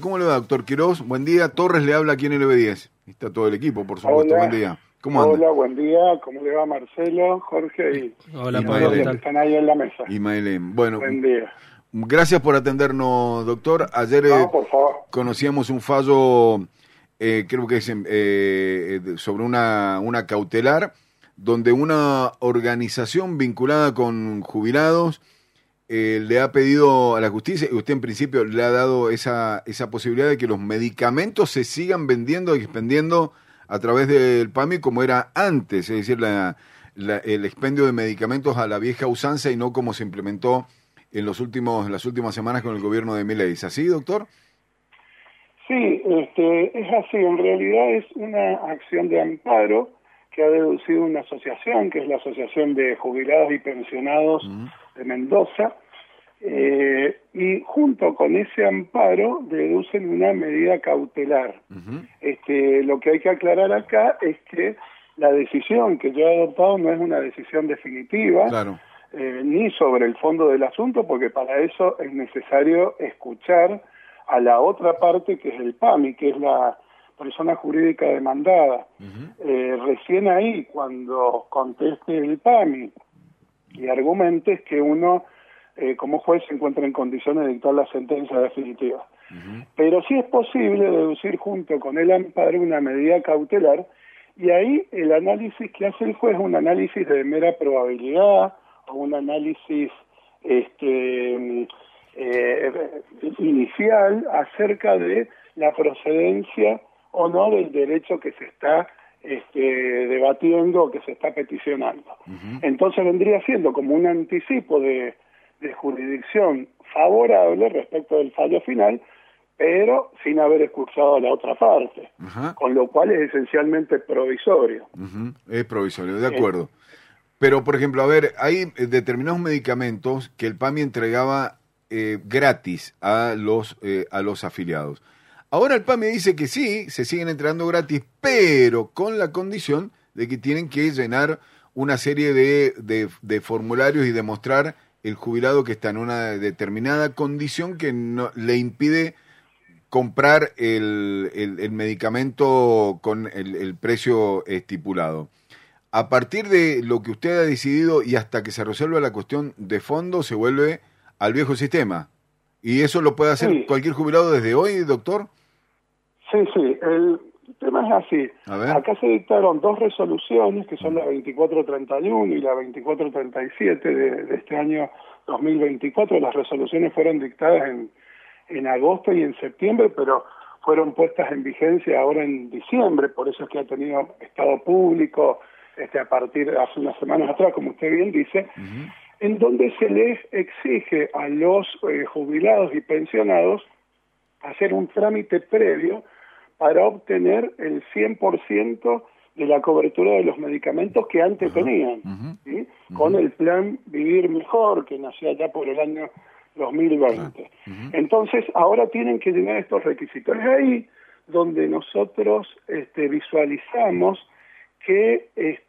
¿Cómo le va, doctor Quirós? Buen día. Torres le habla aquí en LB10. Está todo el equipo, por supuesto. Hola. Buen día. ¿Cómo anda? Hola, buen día. ¿Cómo le va Marcelo, Jorge y Hola, todos los que están ahí en la mesa? Y Maelén. Bueno, Buen día. Gracias por atendernos, doctor. Ayer No, por favor. conocíamos un fallo, creo que es sobre una cautelar, donde una organización vinculada con jubilados le ha pedido a la justicia, y usted en principio le ha dado esa posibilidad de que los medicamentos se sigan vendiendo y expendiendo a través del PAMI como era antes, es decir, el expendio de medicamentos a la vieja usanza y no como se implementó en las últimas semanas con el gobierno de Milei. ¿Es así, doctor? Sí, es así. En realidad es una acción de amparo que ha deducido una asociación, que es la Asociación de Jubilados y Pensionados de Mendoza, y junto con ese amparo deducen una medida cautelar. Lo que hay que aclarar acá es que la decisión que yo he adoptado no es una decisión definitiva, Claro. Ni sobre el fondo del asunto, porque para eso es necesario escuchar a la otra parte, que es el PAMI, que es la persona jurídica demandada. Recién ahí, cuando conteste el PAMI y argumentes, que uno como juez se encuentra en condiciones de dictar la sentencia definitiva. Pero sí es posible deducir junto con el amparo una medida cautelar, y ahí el análisis que hace el juez es un análisis de mera probabilidad o un análisis inicial acerca de la procedencia o no del derecho que se está debatiendo o que se está peticionando. Entonces vendría siendo como un anticipo de jurisdicción favorable respecto del fallo final, pero sin haber escuchado a la otra parte, con lo cual es esencialmente provisorio. Es provisorio, de acuerdo. Pero, por ejemplo, a ver, hay determinados medicamentos que el PAMI entregaba gratis a los afiliados. Ahora el PAMI dice que sí, se siguen entregando gratis, pero con la condición de que tienen que llenar una serie de formularios y demostrar el jubilado que está en una determinada condición que no le impide comprar el medicamento con el precio estipulado. A partir de lo que usted ha decidido y hasta que se resuelva la cuestión de fondo, se vuelve al viejo sistema. ¿Y eso lo puede hacer cualquier jubilado desde hoy, doctor? Sí, el tema es así. Acá se dictaron dos resoluciones, que son la 2431 y la 2437 de este año 2024. Las resoluciones fueron dictadas en agosto y en septiembre, pero fueron puestas en vigencia ahora en diciembre, por eso es que ha tenido estado público a partir de hace unas semanas atrás, como usted bien dice, en donde se les exige a los jubilados y pensionados hacer un trámite previo para obtener el 100% de la cobertura de los medicamentos que antes tenían, ¿sí? Con el plan Vivir Mejor, que nació allá por el año 2020. Entonces, ahora tienen que llenar estos requisitos. Es ahí donde nosotros visualizamos que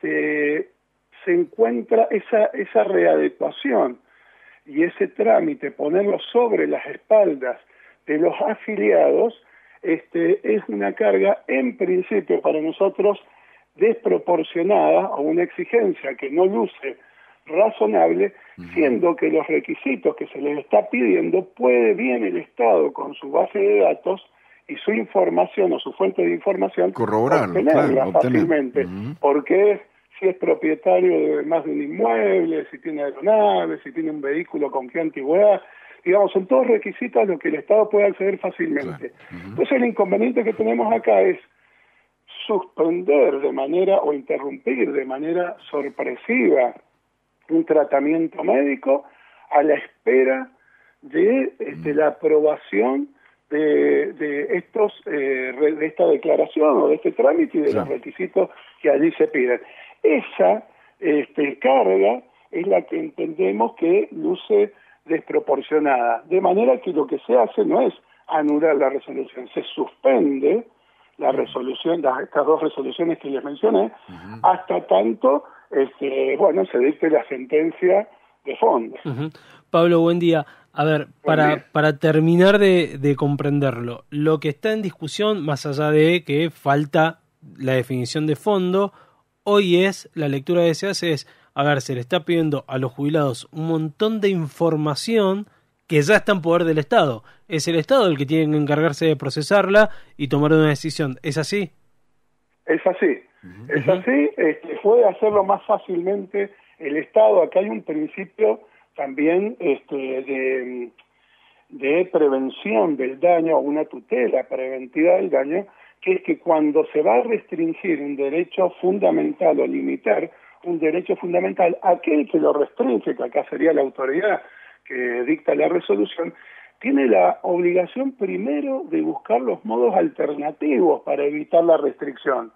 se encuentra esa readecuación y ese trámite, ponerlo sobre las espaldas de los afiliados, es una carga en principio para nosotros desproporcionada o una exigencia que no luce razonable, siendo que los requisitos que se les está pidiendo puede bien el Estado con su base de datos y su información o su fuente de información obtenerla fácilmente, porque si es propietario de más de un inmueble, si tiene aeronaves, si tiene un vehículo con qué antigüedad, digamos, son todos requisitos a los que el Estado puede acceder fácilmente. Entonces el inconveniente que tenemos acá es suspender de manera o interrumpir de manera sorpresiva un tratamiento médico a la espera de la aprobación de esta declaración o de este trámite y de los requisitos que allí se piden. Esa carga es la que entendemos que luce desproporcionada, de manera que lo que se hace no es anular la resolución, se suspende la resolución, estas dos resoluciones que les mencioné, hasta tanto se dicte la sentencia de fondo. Pablo, buen día. A ver, para terminar de comprenderlo, lo que está en discusión, más allá de que falta la definición de fondo, hoy es, la lectura que se hace es, a ver, se le está pidiendo a los jubilados un montón de información que ya está en poder del Estado. Es el Estado el que tiene que encargarse de procesarla y tomar una decisión. ¿Es así? Es así. Es así. Puede hacerlo más fácilmente el Estado. Acá hay un principio también de prevención del daño, o una tutela preventiva del daño, que es que cuando se va a restringir un derecho fundamental o limitar un derecho fundamental, aquel que lo restringe, que acá sería la autoridad que dicta la resolución, tiene la obligación primero de buscar los modos alternativos para evitar la restricción.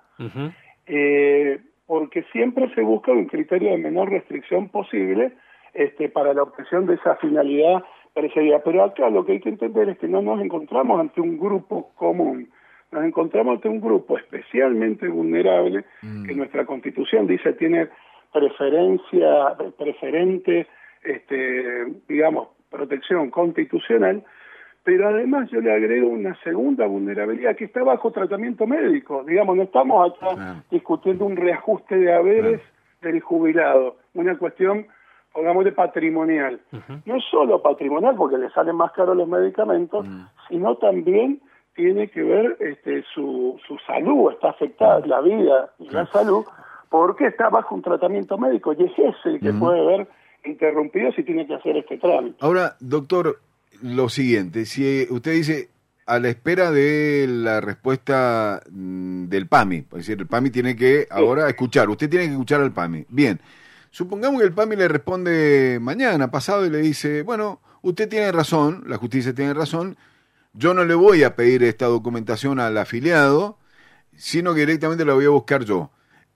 Porque siempre se busca un criterio de menor restricción posible para la obtención de esa finalidad perseguida. Pero acá lo que hay que entender es que no nos encontramos ante un grupo común, nos encontramos ante un grupo especialmente vulnerable que nuestra Constitución dice tiene preferente, digamos, protección constitucional, pero además yo le agrego una segunda vulnerabilidad que está bajo tratamiento médico. Digamos, no estamos acá discutiendo un reajuste de haberes del jubilado, una cuestión, pongámosle, patrimonial. No es solo patrimonial porque le salen más caros los medicamentos, sino también tiene que ver su salud, está afectada la vida y la salud, porque está bajo un tratamiento médico y es ese el que puede ver interrumpido si tiene que hacer este trámite. Ahora, doctor, lo siguiente, si usted dice a la espera de la respuesta del PAMI, es decir, el PAMI tiene que ahora escuchar, usted tiene que escuchar al PAMI. Bien, supongamos que el PAMI le responde mañana, pasado, y le dice, bueno, usted tiene razón, la justicia tiene razón, yo no le voy a pedir esta documentación al afiliado, sino que directamente la voy a buscar yo.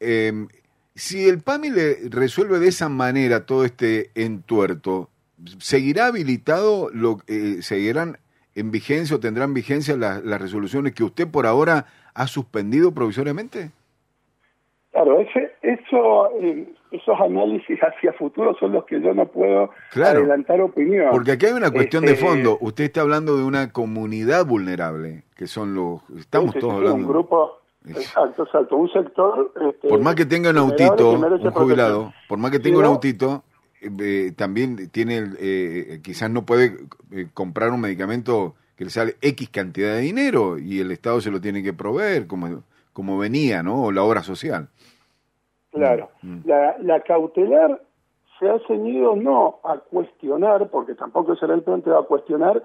Si el PAMI le resuelve de esa manera todo este entuerto, ¿seguirá habilitado, seguirán en vigencia o tendrán vigencia las resoluciones que usted por ahora ha suspendido provisoriamente? Claro, esos análisis hacia futuro son los que yo no puedo adelantar opinión. Porque aquí hay una cuestión de fondo. Usted está hablando de una comunidad vulnerable, que son estamos todos hablando. Un grupo, exacto, un sector. Por más que tenga un autito, un jubilado, por más que tenga un autito, también tiene, quizás no puede comprar un medicamento que le sale X cantidad de dinero y el Estado se lo tiene que proveer, como venía, ¿no? O la obra social. Claro. La cautelar se ha ceñido no a cuestionar, porque tampoco será el planteo a cuestionar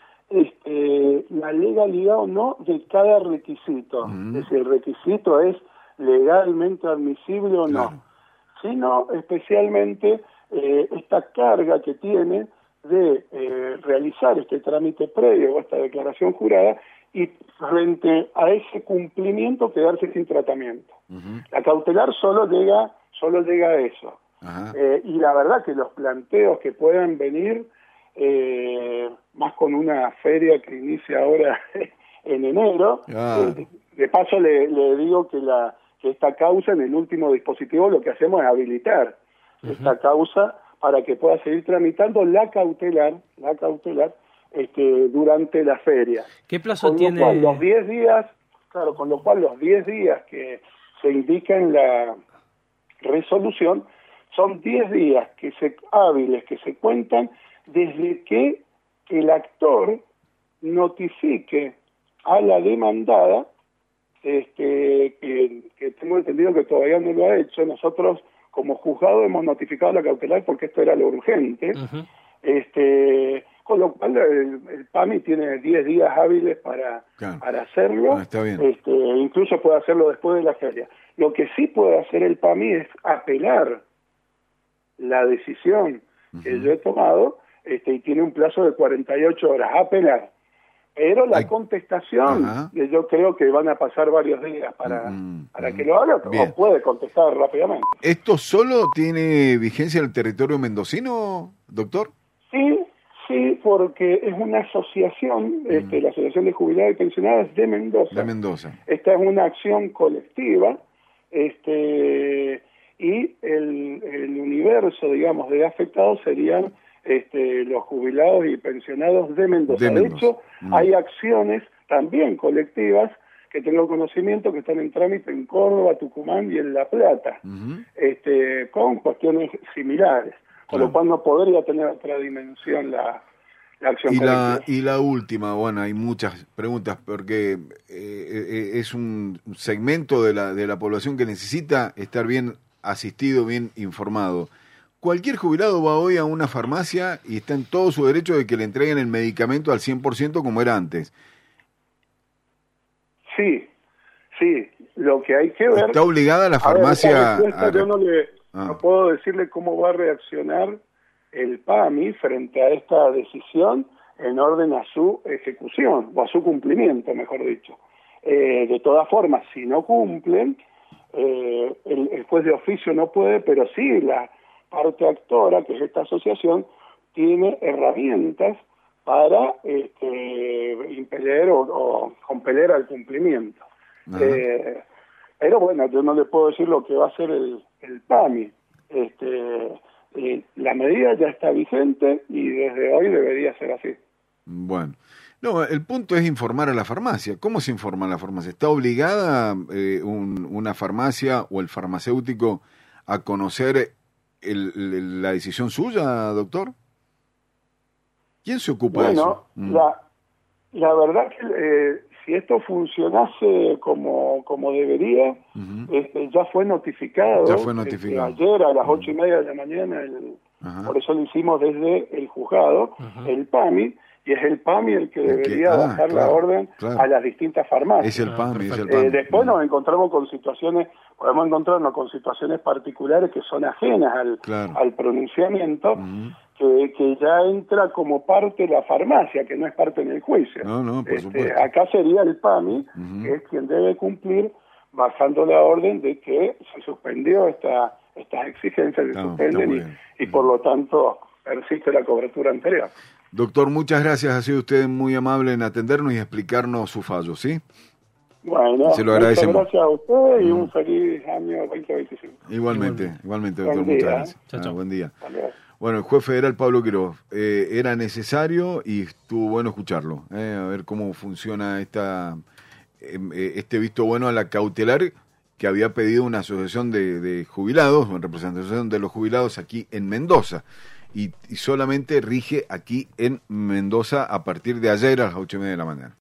la legalidad o no de cada requisito. Es decir, el requisito es legalmente admisible o no, sino especialmente esta carga que tiene de realizar este trámite previo o esta declaración jurada y frente a ese cumplimiento quedarse sin tratamiento. La cautelar solo llega a eso. Y la verdad que los planteos que puedan venir, más con una feria que inicia ahora en enero, de paso le digo que esta causa, en el último dispositivo, lo que hacemos es habilitar esta causa para que pueda seguir tramitando la cautelar durante la feria. ¿Qué plazo con tiene? Lo cual, los 10 días, con lo cual los 10 días que se indica en la resolución son 10 días hábiles que se cuentan desde que el actor notifique a la demandada, que tengo entendido que todavía no lo ha hecho. Nosotros como juzgado hemos notificado la cautelar porque esto era lo urgente, con lo cual el PAMI tiene 10 días hábiles para hacerlo. Está bien. Incluso puede hacerlo después de la feria. Lo que sí puede hacer el PAMI es apelar la decisión que yo he tomado, y tiene un plazo de 48 horas, apelar. Pero la contestación, yo creo que van a pasar varios días para que lo haga, o puede contestar rápidamente. ¿Esto solo tiene vigencia en el territorio mendocino, doctor? Sí, porque es una asociación, la Asociación de Jubilados y Pensionados de Mendoza. Esta es una acción colectiva, y el universo, digamos, de afectados serían los jubilados y pensionados de Mendoza. De hecho, hay acciones también colectivas que tengo conocimiento que están en trámite en Córdoba, Tucumán y en La Plata, con cuestiones similares, con lo cual no podría tener otra dimensión la acción colectiva. Y la última, bueno, hay muchas preguntas porque es un segmento de la población que necesita estar bien asistido, bien informado. Cualquier jubilado va hoy a una farmacia y está en todo su derecho de que le entreguen el medicamento al 100% como era antes. Sí, lo que hay que ver... ¿Está obligada la farmacia yo no puedo decirle cómo va a reaccionar el PAMI frente a esta decisión en orden a su ejecución, o a su cumplimiento, mejor dicho. De todas formas, si no cumplen, el juez de oficio no puede, pero sí la parte actora, que es esta asociación, tiene herramientas para impeler o compeler al cumplimiento. Pero bueno, yo no le puedo decir lo que va a hacer el PAMI. La medida ya está vigente y desde hoy debería ser así. Bueno, no, el punto es informar a la farmacia. ¿Cómo se informa a la farmacia? ¿Está obligada una farmacia o el farmacéutico a conocer la decisión suya, doctor? ¿Quién se ocupa de eso? La verdad que si esto funcionase como debería, ya fue notificado. Ayer a las 8:30 de la mañana, por eso lo hicimos desde el juzgado, el PAMI, y es el PAMI el que debería bajar la orden a las distintas farmacias. Es el PAMI, es el PAMI. Después nos encontramos con podemos encontrarnos con situaciones particulares que son ajenas al pronunciamiento, que ya entra como parte la farmacia, que no es parte en el juicio. No, por supuesto. Acá sería el PAMI, que es quien debe cumplir bajando la orden de que se suspendió estas exigencias, se suspenden y por lo tanto persiste la cobertura anterior. Doctor, muchas gracias. Ha sido usted muy amable en atendernos y explicarnos su fallo, ¿sí? Bueno, se lo agradecemos. Muchas gracias a usted y un feliz año 2025. Igualmente, doctor. Muchas gracias. Chao. Buen día. Bueno, el juez federal Pablo Quiroz, era necesario y estuvo bueno escucharlo, a ver cómo funciona este visto bueno a la cautelar que había pedido una asociación de jubilados, una representación de los jubilados aquí en Mendoza. Y solamente rige aquí en Mendoza a partir de ayer a las 8:30 de la mañana.